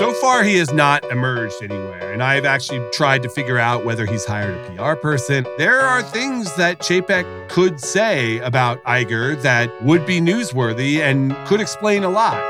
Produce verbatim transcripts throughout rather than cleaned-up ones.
So far, he has not emerged anywhere, and I've actually tried to figure out whether he's hired a P R person. There are things that Chapek could say about Iger that would be newsworthy and could explain a lot.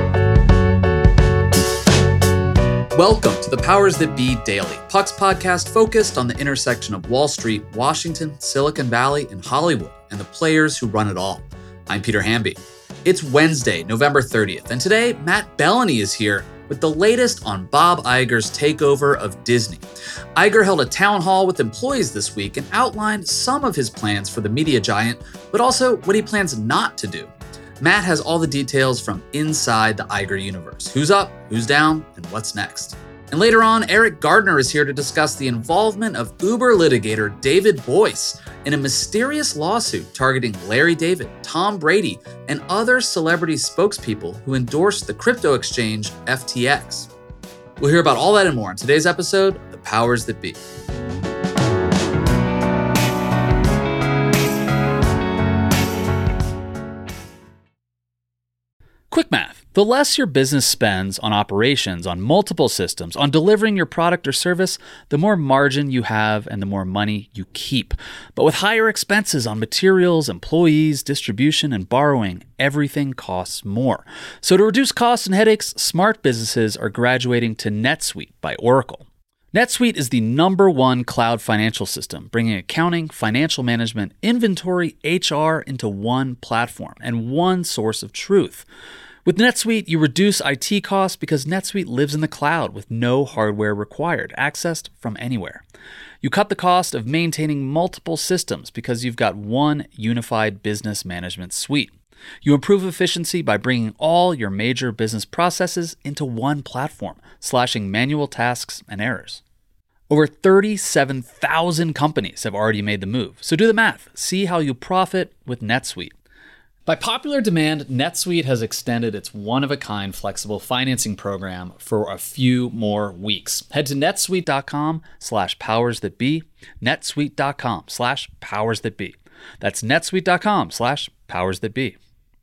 Welcome to the Powers That Be Daily, Puck's podcast focused on the intersection of Wall Street, Washington, Silicon Valley, and Hollywood, and the players who run it all. I'm Peter Hamby. It's Wednesday, November thirtieth, and today Matt Bellany is here with the latest on Bob Iger's takeover of Disney. Iger held a town hall with employees this week and outlined some of his plans for the media giant, but also what he plans not to do. Matt has all the details from inside the Iger universe. Who's up, who's down, and what's next? And later on, Eric Gardner is here to discuss the involvement of Uber litigator David Boies in a mysterious lawsuit targeting Larry David, Tom Brady, and other celebrity spokespeople who endorsed the crypto exchange F T X. We'll hear about all that and more in today's episode of The Powers That Be. Quick math. The less your business spends on operations, on multiple systems, on delivering your product or service, the more margin you have and the more money you keep. But with higher expenses on materials, employees, distribution, and borrowing, everything costs more. So to reduce costs and headaches, smart businesses are graduating to NetSuite by Oracle. NetSuite is the number one cloud financial system, bringing accounting, financial management, inventory, H R into one platform and one source of truth. With NetSuite, you reduce I T costs because NetSuite lives in the cloud with no hardware required, accessed from anywhere. You cut the cost of maintaining multiple systems because you've got one unified business management suite. You improve efficiency by bringing all your major business processes into one platform, slashing manual tasks and errors. Over thirty-seven thousand companies have already made the move, so do the math. See how you profit with NetSuite. By popular demand, NetSuite has extended its one-of-a-kind flexible financing program for a few more weeks. Head to netsuite.com slash powers that be, netsuite.com slash powers that be. That's netsuite.com slash powers that be.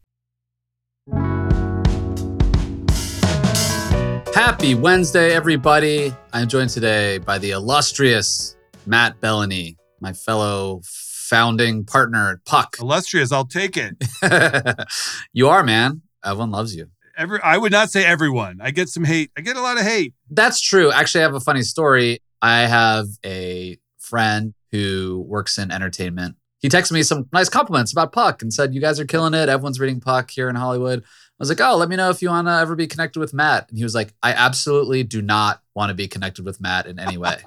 Happy Wednesday, everybody. I'm joined today by the illustrious Matt Bellany, my fellow founding partner at Puck. Illustrious, I'll take it. You are, man. Everyone loves you. Every, I would not say everyone. I get some hate. I get a lot of hate. That's true. Actually, I have a funny story. I have a friend who works in entertainment. He texted me some nice compliments about Puck and said, you guys are killing it. Everyone's reading Puck here in Hollywood. I was like, oh, let me know if you want to ever be connected with Matt. And he was like, I absolutely do not want to be connected with Matt in any way.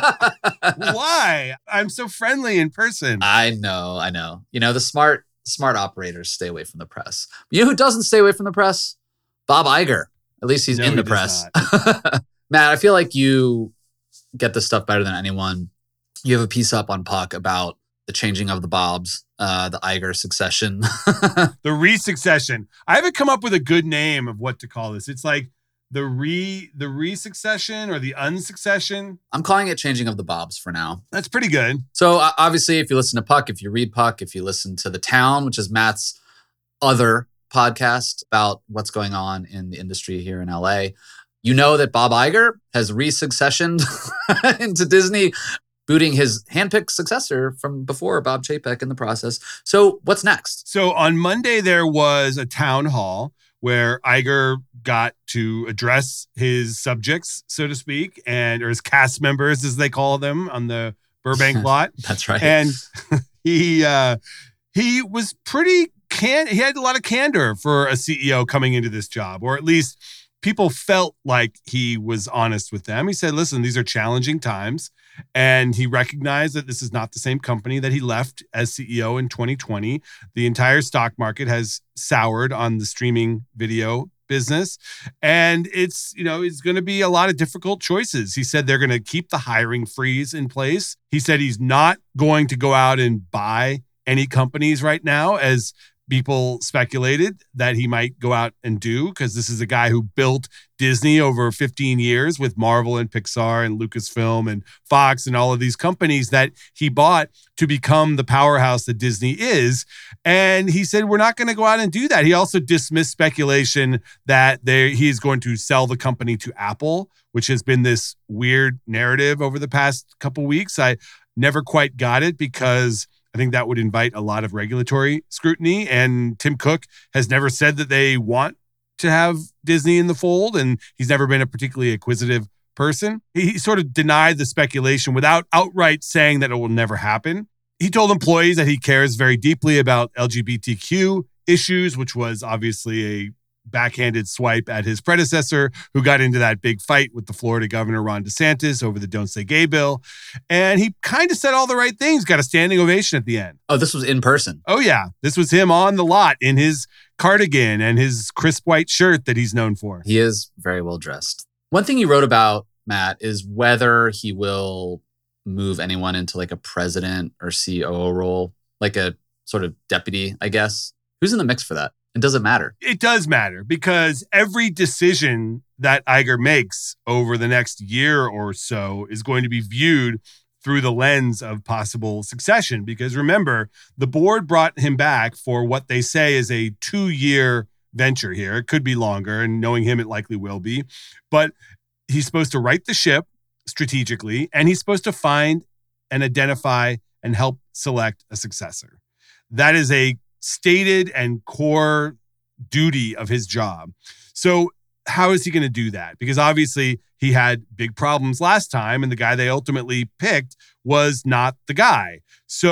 Why? I'm so friendly in person. I know, I know. You know, the smart smart operators stay away from the press. You know who doesn't stay away from the press? Bob Iger. At least he's no, in the he press. Matt, I feel like you get this stuff better than anyone. You have a piece up on Puck about the changing of the Bobs, uh, the Iger succession. The re-succession. I haven't come up with a good name of what to call this. It's like the re the re-succession or the unsuccession. I'm calling it changing of the Bobs for now. That's pretty good. So uh, obviously, if you listen to Puck, if you read Puck, if you listen to The Town, which is Matt's other podcast about what's going on in the industry here in L A, you know that Bob Iger has re-successioned into Disney, booting his handpicked successor from before, Bob Chapek, in the process. So what's next? So on Monday, there was a town hall where Iger got to address his subjects, so to speak, and or his cast members, as they call them, on the Burbank lot. That's right. And he uh, he was pretty can. He had a lot of candor for a C E O coming into this job, or at least people felt like he was honest with them. He said, listen, these are challenging times. And he recognized that this is not the same company that he left as C E O in twenty twenty. The entire stock market has soured on the streaming video business. And it's, you know, it's going to be a lot of difficult choices. He said they're going to keep the hiring freeze in place. He said he's not going to go out and buy any companies right now, as people speculated that he might go out and do, because this is a guy who built Disney over fifteen years with Marvel and Pixar and Lucasfilm and Fox and all of these companies that he bought to become the powerhouse that Disney is. And he said, we're not going to go out and do that. He also dismissed speculation that they, he is going to sell the company to Apple, which has been this weird narrative over the past couple weeks. I never quite got it because I think that would invite a lot of regulatory scrutiny. And Tim Cook has never said that they want to have Disney in the fold, and he's never been a particularly acquisitive person. He sort of denied the speculation without outright saying that it will never happen. He told employees that he cares very deeply about L G B T Q issues, which was obviously a backhanded swipe at his predecessor, who got into that big fight with the Florida governor, Ron DeSantis, over the Don't Say Gay bill. And he kind of said all the right things, got a standing ovation at the end. Oh, this was in person. Oh, yeah. This was him on the lot in his cardigan and his crisp white shirt that he's known for. He is very well dressed. One thing you wrote about, Matt, is whether he will move anyone into like a president or C O O role, like a sort of deputy, I guess. Who's in the mix for that? It doesn't matter. It does matter, because every decision that Iger makes over the next year or so is going to be viewed through the lens of possible succession. Because remember, the board brought him back for what they say is a two-year venture here. It could be longer, and knowing him, it likely will be. But he's supposed to right the ship strategically, and he's supposed to find and identify and help select a successor. That is a stated and core duty of his job. So how is he going to do that? Because obviously he had big problems last time, and the guy they ultimately picked was not the guy.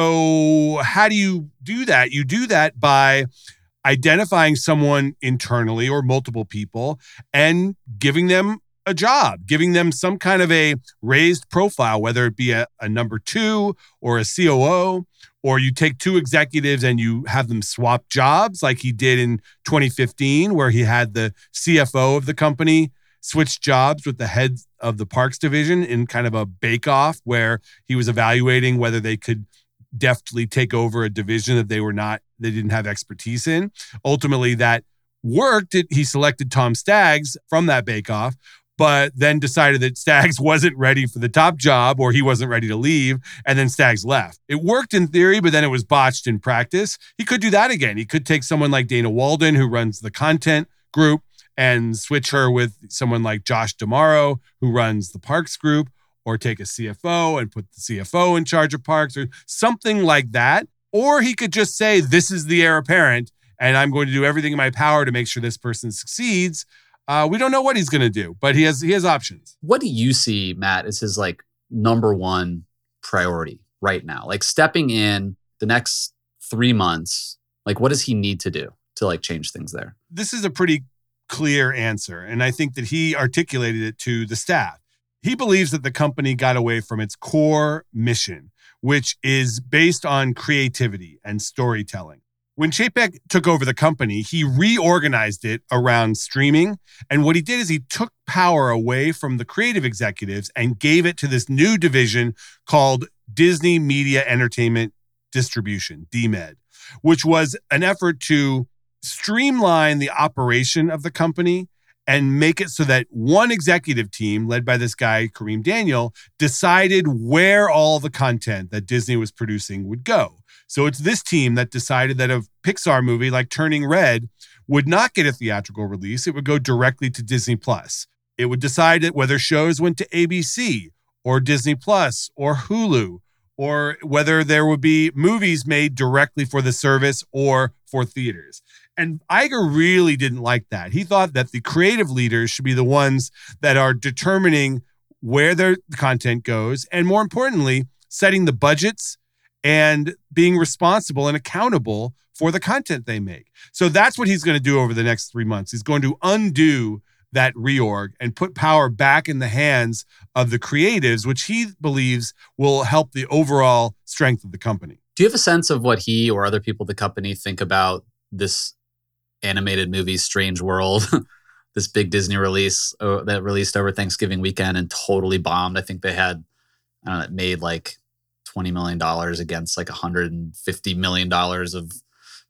So how do you do that? You do that by identifying someone internally or multiple people and giving them a job, giving them some kind of a raised profile, whether it be a, a number two or a C O O, or you take two executives and you have them swap jobs like he did in twenty fifteen, where he had the C F O of the company switch jobs with the head of the parks division in kind of a bake-off where he was evaluating whether they could deftly take over a division that they were not, they didn't have expertise in. Ultimately, that worked. He selected Tom Staggs from that bake-off, but then decided that Staggs wasn't ready for the top job, or he wasn't ready to leave, and then Staggs left. It worked in theory, but then it was botched in practice. He could do that again. He could take someone like Dana Walden, who runs the content group, and switch her with someone like Josh D'Amaro, who runs the parks group, or take a C F O and put the C F O in charge of parks, or something like that. Or he could just say, this is the heir apparent, and I'm going to do everything in my power to make sure this person succeeds. Uh, we don't know what he's going to do, but he has he has options. What do you see, Matt, as his like number one priority right now? Like stepping in the next three months, like what does he need to do to like change things there? This is a pretty clear answer, and I think that he articulated it to the staff. He believes that the company got away from its core mission, which is based on creativity and storytelling. When Chapek took over the company, he reorganized it around streaming. And what he did is he took power away from the creative executives and gave it to this new division called Disney Media Entertainment Distribution, D M E D, which was an effort to streamline the operation of the company and make it so that one executive team led by this guy, Kareem Daniel, decided where all the content that Disney was producing would go. So it's this team that decided that a Pixar movie like Turning Red would not get a theatrical release. It would go directly to Disney Plus. It would decide whether shows went to A B C or Disney Plus or Hulu, or whether there would be movies made directly for the service or for theaters. And Iger really didn't like that. He thought that the creative leaders should be the ones that are determining where their content goes, and more importantly, setting the budgets and being responsible and accountable for the content they make. So that's what he's going to do over the next three months. He's going to undo that reorg and put power back in the hands of the creatives, which he believes will help the overall strength of the company. Do you have a sense of what he or other people at the company think about this animated movie, Strange World, this big Disney release uh, that released over Thanksgiving weekend and totally bombed? I think they had, I don't know, it made like twenty million dollars against like one hundred fifty million dollars of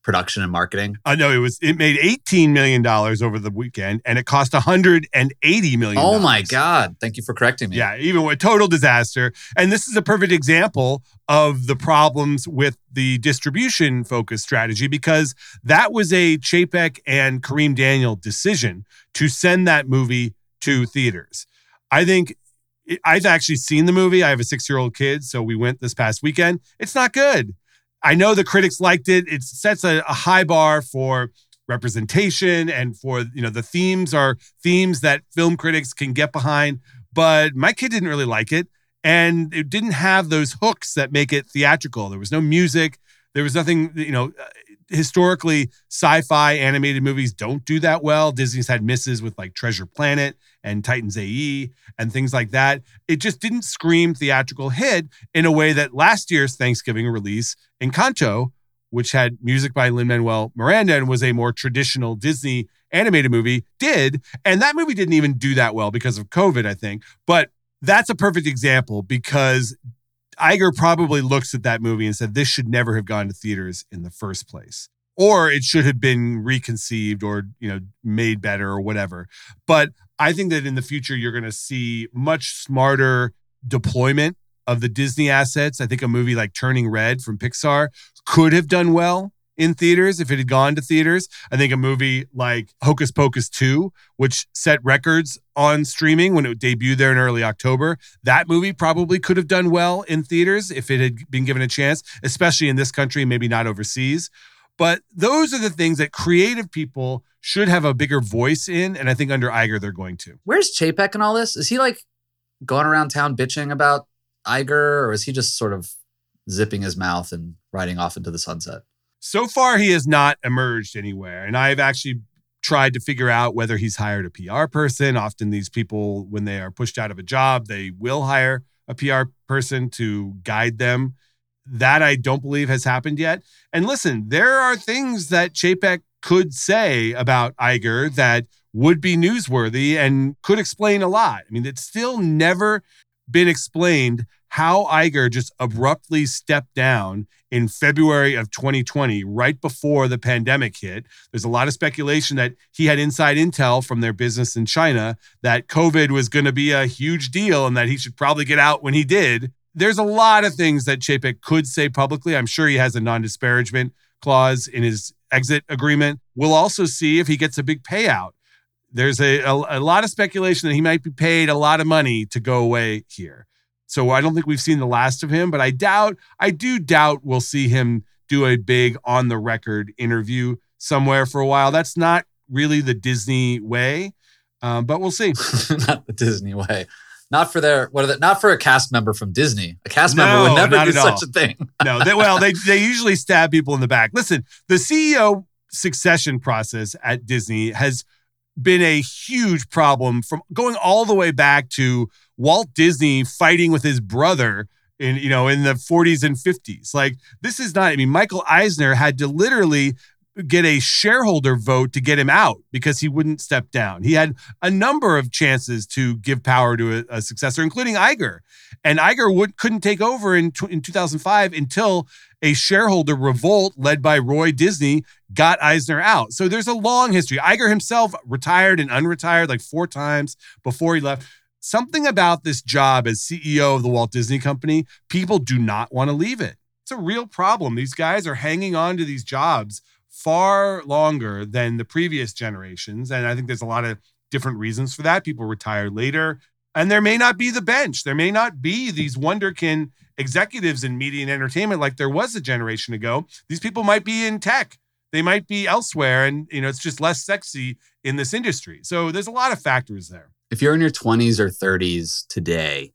production and marketing? I know it was. It made eighteen million dollars over the weekend, and it cost one hundred eighty million dollars. Oh my God! Thank you for correcting me. Yeah, even a total disaster. And this is a perfect example of the problems with the distribution-focused strategy, because that was a Chapek and Kareem Daniel decision to send that movie to theaters. I think I've actually seen the movie. I have a six-year-old kid, so we went this past weekend. It's not good. I know the critics liked it. It sets a, a high bar for representation and for, you know, the themes are themes that film critics can get behind. But my kid didn't really like it. And it didn't have those hooks that make it theatrical. There was no music. There was nothing, you know, historically, sci-fi animated movies don't do that well. Disney's had misses with like Treasure Planet and Titans A E and things like that. It just didn't scream theatrical hit in a way that last year's Thanksgiving release, Encanto, which had music by Lin-Manuel Miranda and was a more traditional Disney animated movie, did. And that movie didn't even do that well because of COVID, I think. But that's a perfect example, because Iger probably looks at that movie and said, this should never have gone to theaters in the first place. Or it should have been reconceived or, you know, made better or whatever. But I think that in the future, you're going to see much smarter deployment of the Disney assets. I think a movie like Turning Red from Pixar could have done well in theaters if it had gone to theaters. I think a movie like Hocus Pocus two, which set records on streaming when it debuted there in early October, that movie probably could have done well in theaters if it had been given a chance, especially in this country, maybe not overseas. But those are the things that creative people should have a bigger voice in, and I think under Iger, they're going to. Where's Chapek in all this? Is he like going around town bitching about Iger, or is he just sort of zipping his mouth and riding off into the sunset? So far, he has not emerged anywhere. And I've actually tried to figure out whether he's hired a P R person. Often these people, when they are pushed out of a job, they will hire a P R person to guide them. That I don't believe has happened yet. And listen, there are things that Chapek could say about Iger that would be newsworthy and could explain a lot. I mean, it's still never been explained how Iger just abruptly stepped down in February of twenty twenty, right before the pandemic hit. There's a lot of speculation that he had inside intel from their business in China that COVID was going to be a huge deal and that he should probably get out when he did. There's a lot of things that Chapek could say publicly. I'm sure he has a non-disparagement clause in his exit agreement. We'll also see if he gets a big payout. There's a, a, a lot of speculation that he might be paid a lot of money to go away here. So I don't think we've seen the last of him, but I doubt, I do doubt we'll see him do a big on the record interview somewhere for a while. That's not really the Disney way, um, but we'll see. Not the Disney way. Not for their, what are they, not for a cast member from Disney. A cast No, member would never not do at such all. a thing. No, they, well, they they usually stab people in the back. Listen, the C E O succession process at Disney has been a huge problem from going all the way back to Walt Disney fighting with his brother in, you know, in the forties and fifties. Like, this is not, I mean, Michael Eisner had to literally get a shareholder vote to get him out because he wouldn't step down. He had a number of chances to give power to a, a successor, including Iger. And Iger would, couldn't take over in, in two thousand five until a shareholder revolt led by Roy Disney got Eisner out. So there's a long history. Iger himself retired and unretired like four times before he left. Something about this job as C E O of the Walt Disney Company, people do not want to leave it. It's a real problem. These guys are hanging on to these jobs far longer than the previous generations. And I think there's a lot of different reasons for that. People retire later, and there may not be the bench. There may not be these wonderkin executives in media and entertainment like there was a generation ago. These people might be in tech. They might be elsewhere. And, you know, it's just less sexy in this industry. So there's a lot of factors there. If you're in your twenties or thirties today,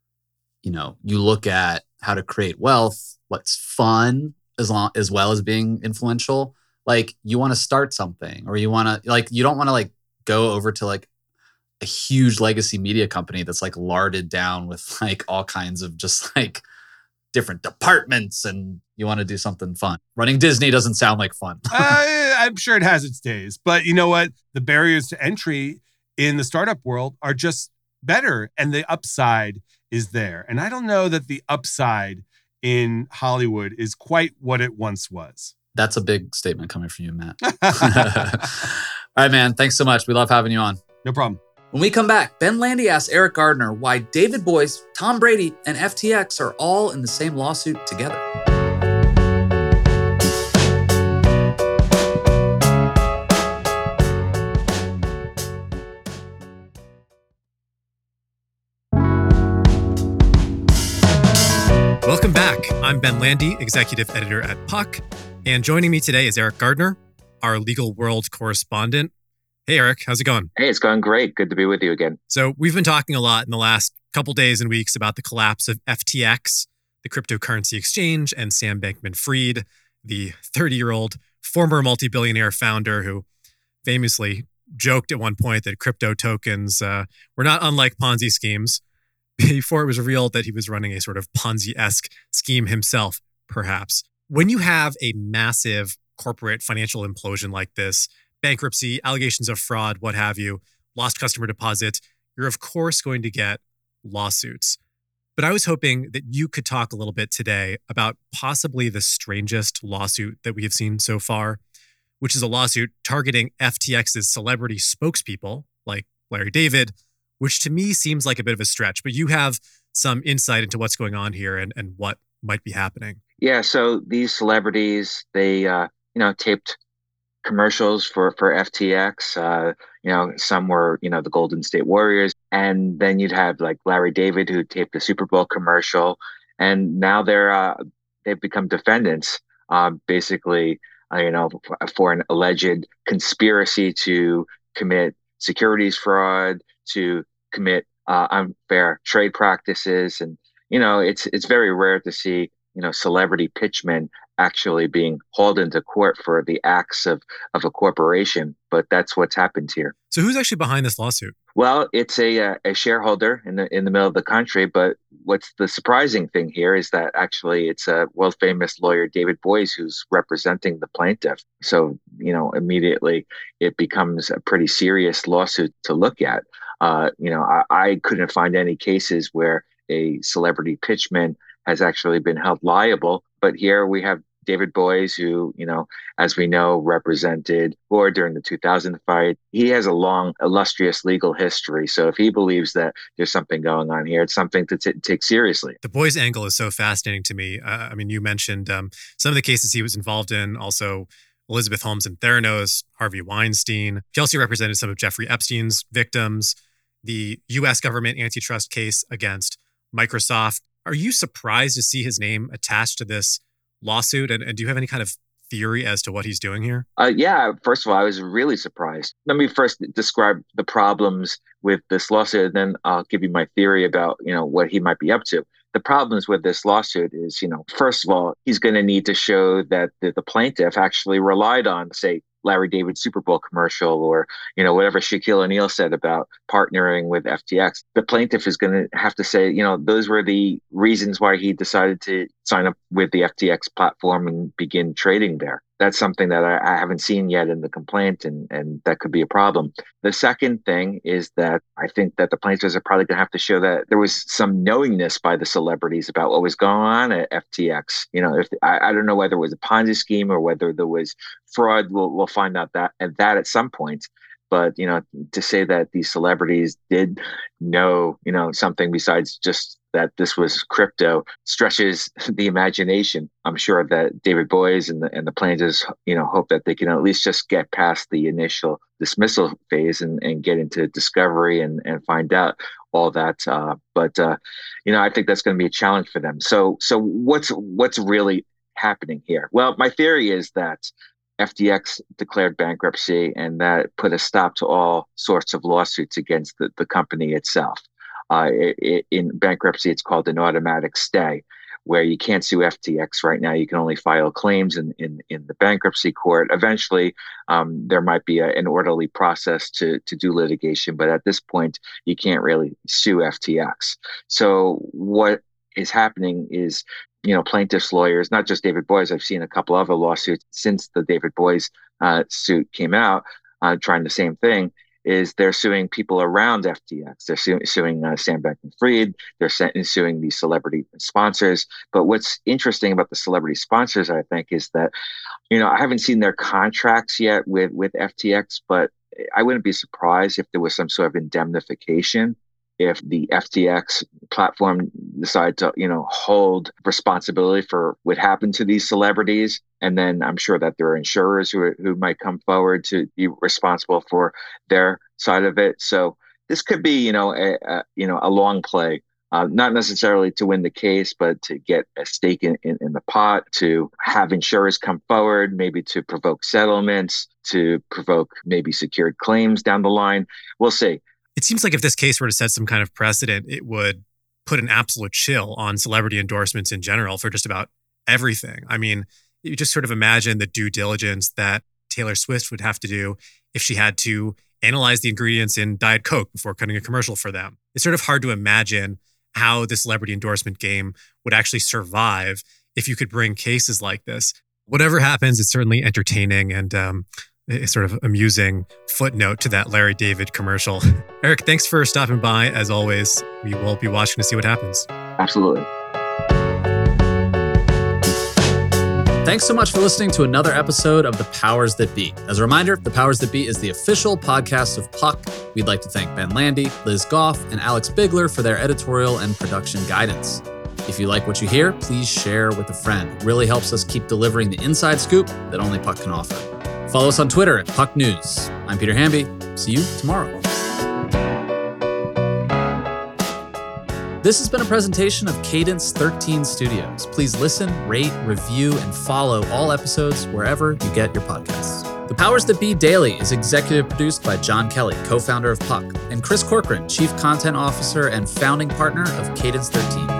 you know, you look at how to create wealth, what's fun as long as well as being influential. Like, you want to start something, or you want to, like, you don't want to like go over to like a huge legacy media company that's like larded down with like all kinds of just like different departments, and you want to do something fun. Running Disney doesn't sound like fun. uh, I'm sure it has its days, but you know what? The barriers to entry in the startup world are just better, and the upside is there. And I don't know that the upside in Hollywood is quite what it once was. That's a big statement coming from you, Matt. All right, man. Thanks so much. We love having you on. No problem. When we come back, Ben Landy asks Eric Gardner why David Boies, Tom Brady, and F T X are all in the same lawsuit together. Welcome back. I'm Ben Landy, executive editor at Puck, and joining me today is Eric Gardner, our legal world correspondent. Hey, Eric, how's it going? Hey, it's going great. Good to be with you again. So we've been talking a lot in the last couple days and weeks about the collapse of F T X, the cryptocurrency exchange, and Sam Bankman-Fried, the thirty-year-old former multi-billionaire founder who famously joked at one point that crypto tokens uh, were not unlike Ponzi schemes before it was revealed that he was running a sort of Ponzi-esque scheme himself, perhaps. When you have a massive corporate financial implosion like this, bankruptcy, allegations of fraud, what have you, lost customer deposits, you're of course going to get lawsuits. But I was hoping that you could talk a little bit today about possibly the strangest lawsuit that we have seen so far, which is a lawsuit targeting F T X's celebrity spokespeople like Larry David, which to me seems like a bit of a stretch. But you have some insight into what's going on here and, and what might be happening. Yeah, so these celebrities, they, uh, you know, taped commercials for, for F T X. Uh, you know, some were, you know, the Golden State Warriors. And then you'd have like Larry David, who taped a Super Bowl commercial. And now they're, uh, they've become defendants, uh, basically, uh, you know, for, for an alleged conspiracy to commit securities fraud, to commit uh, unfair trade practices. And, you know, it's it's very rare to see, you know, celebrity pitchmen actually being hauled into court for the acts of, of a corporation. But that's what's happened here. So who's actually behind this lawsuit? Well, it's a, uh, a shareholder in the in the middle of the country. But what's the surprising thing here is that actually it's a world famous lawyer, David Boies, who's representing the plaintiff. So, you know, immediately it becomes a pretty serious lawsuit to look at. Uh, you know, I, I couldn't find any cases where a celebrity pitchman has actually been held liable. But here we have David Boies, who, you know, as we know, represented Gore during the two thousand fight. He has a long, illustrious legal history. So if he believes that there's something going on here, it's something to t- take seriously. The Boies angle is so fascinating to me. Uh, I mean, you mentioned um, some of the cases he was involved in, also Elizabeth Holmes and Theranos, Harvey Weinstein. He also represented some of Jeffrey Epstein's victims, the U S government antitrust case against Microsoft. Are you surprised to see his name attached to this lawsuit? And, and do you have any kind of theory as to what he's doing here? Uh, yeah, first of all, I was really surprised. Let me first describe the problems with this lawsuit, and then I'll give you my theory about, you know, what he might be up to. The problems with this lawsuit is, you know, first of all, he's going to need to show that the, the plaintiff actually relied on, say, Larry David Super Bowl commercial, or, you know, whatever Shaquille O'Neal said about partnering with F T X. The plaintiff is going to have to say, you know, those were the reasons why he decided to sign up with the F T X platform and begin trading there. That's something that I, I haven't seen yet in the complaint, and, and that could be a problem. The second thing is that I think that the plaintiffs are probably going to have to show that there was some knowingness by the celebrities about what was going on at F T X. You know, if I, I don't know whether it was a Ponzi scheme or whether there was fraud. We'll, we'll find out that at that at some point. But, you know, to say that these celebrities did know, you know, something besides just that this was crypto stretches the imagination. I'm sure that David Boies and the, and the plaintiffs, you know, hope that they can at least just get past the initial dismissal phase and, and get into discovery and, and find out all that. Uh, but, uh, you know, I think that's going to be a challenge for them. So, so what's what's really happening here? Well, my theory is that F T X declared bankruptcy, and that put a stop to all sorts of lawsuits against the, the company itself. Uh, it, it, in bankruptcy, it's called an automatic stay, where you can't sue F T X right now. You can only file claims in, in, in the bankruptcy court. Eventually, um, there might be a, an orderly process to, to do litigation, but at this point, you can't really sue F T X. So what is happening is, you know, plaintiffs' lawyers, not just David Boies, I've seen a couple other lawsuits since the David Boies uh, suit came out, uh, trying the same thing. is they're suing people around F T X. They're su- suing uh, Sam Bankman-Fried. They're su- suing these celebrity sponsors. But what's interesting about the celebrity sponsors, I think, is that, you know, I haven't seen their contracts yet with, with F T X, but I wouldn't be surprised if there was some sort of indemnification if the F T X platform decided to, you know, hold responsibility for what happened to these celebrities. And then I'm sure that there are insurers who, who might come forward to be responsible for their side of it. So this could be, you know, a, a you know, a long play, uh, not necessarily to win the case, but to get a stake in, in, in the pot, to have insurers come forward, maybe to provoke settlements, to provoke maybe secured claims down the line. We'll see. It seems like if this case were to set some kind of precedent, it would put an absolute chill on celebrity endorsements in general for just about everything. I mean, you just sort of imagine the due diligence that Taylor Swift would have to do if she had to analyze the ingredients in Diet Coke before cutting a commercial for them. It's sort of hard to imagine how the celebrity endorsement game would actually survive if you could bring cases like this. Whatever happens, it's certainly entertaining and um, a sort of amusing footnote to that Larry David commercial. Eric, thanks for stopping by. As always, we will be watching to see what happens. Absolutely. Thanks so much for listening to another episode of The Powers That Be. As a reminder, The Powers That Be is the official podcast of Puck. We'd like to thank Ben Landy, Liz Goff, and Alex Bigler for their editorial and production guidance. If you like what you hear, please share with a friend. It really helps us keep delivering the inside scoop that only Puck can offer. Follow us on Twitter at Puck News. I'm Peter Hamby. See you tomorrow. This has been a presentation of Cadence thirteen Studios. Please listen, rate, review, and follow all episodes wherever you get your podcasts. The Powers That Be Daily is executive produced by John Kelly, co-founder of Puck, and Chris Corcoran, chief content officer and founding partner of Cadence thirteen.